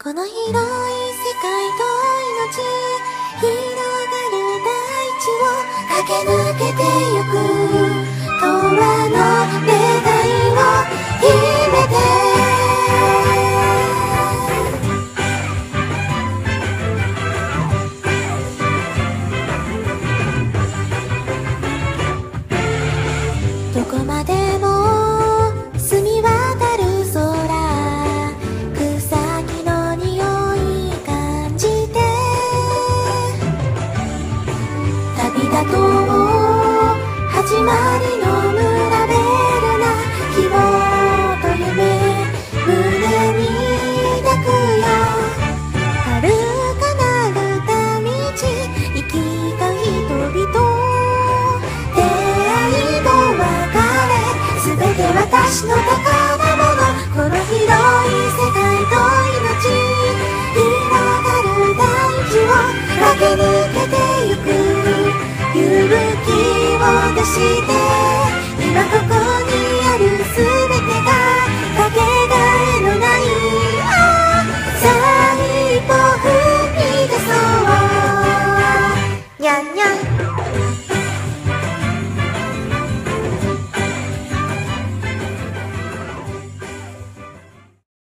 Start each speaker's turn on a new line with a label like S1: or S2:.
S1: この広い世界と命広がる大地を駆け抜けてゆく永遠の願いを秘めてどこまでも澄み渡る空草木の匂い感じて旅立とう始まりのムラベルな希望と夢胸に抱くよ遥かなるた道生きた人々私の宝物この広い世界と命広がる大地を駆け抜けてゆく勇気を出して今ここ